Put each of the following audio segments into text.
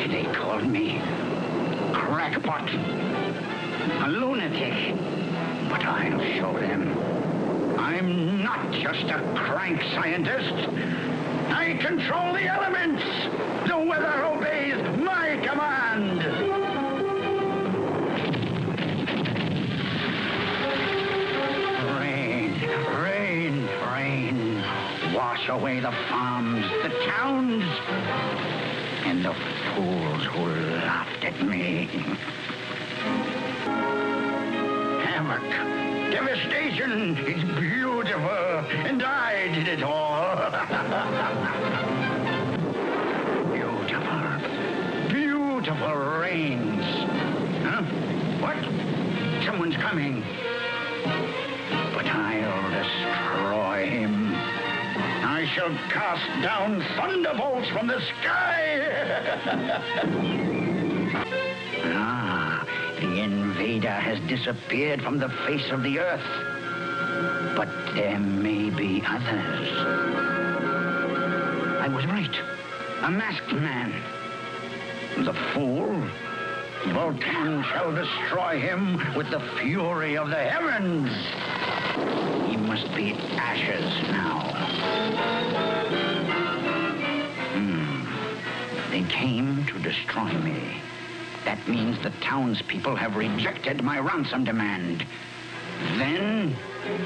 They called me crackpot, a lunatic. But I'll show them. I'm not just a crank scientist. I control the elements. The weather obeys my command. Rain. Wash away the farms, the towns, and the fools who laughed at me. Havoc, devastation, it's beautiful, and I did it all. Beautiful rains. Huh? What? Someone's coming. But I'll destroy him. I shall cast down thunderbolts from the sky. The invader has disappeared from the face of the earth. But there may be others. I was right. A masked man. The fool. Vulcan shall destroy him with the fury of the heavens. He must be ashes now. They came to destroy me. That means the townspeople have rejected my ransom demand. Then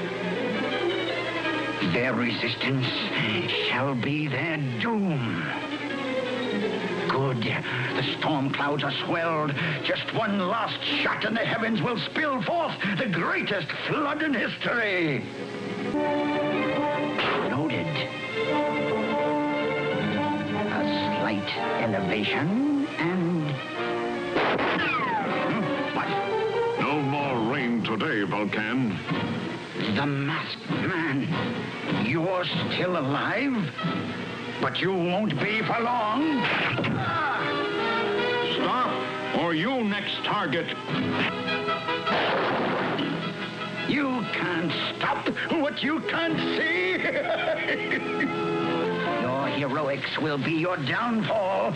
their resistance shall be their doom. Good. The storm clouds are swelled. Just one last shot and the heavens will spill forth the greatest flood in history. Noted. A slight elevation and... What? No more rain today, Vulcan. The masked man. You're still alive? But you won't be for long. Stop, or you next target. You can't stop what you can't see. Your heroics will be your downfall.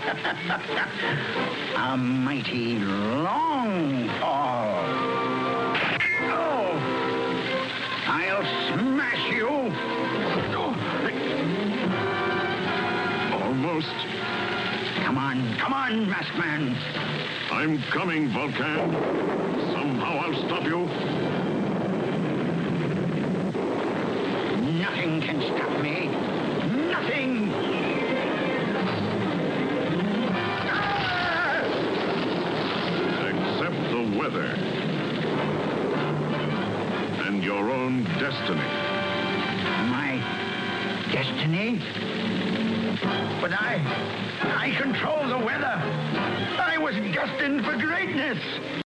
A mighty long fall. Oh, I'll smash you. Almost. Come on, masked man. I'm coming, Vulcan. Somehow I'll stop you. Nothing can stop me. Nothing. Except the weather. And your own destiny. My destiny? But I control the weather. I was destined for greatness.